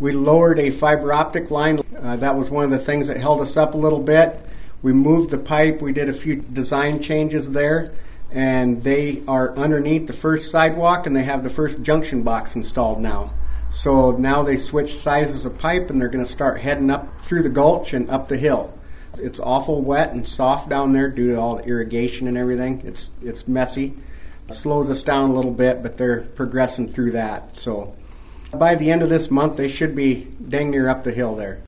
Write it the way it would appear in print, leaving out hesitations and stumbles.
We lowered a fiber optic line. That was one of the things that held us up a little bit. We moved the pipe. We did a few design changes there, and they are underneath the first sidewalk, and they have the first junction box installed now. So now they switched sizes of pipe, and they're going to start heading up through the gulch and up the hill. It's awful wet and soft down there due to all the irrigation and everything. It's messy. It slows us down a little bit, but they're progressing through that. So by the end of this month, they should be dang near up the hill there.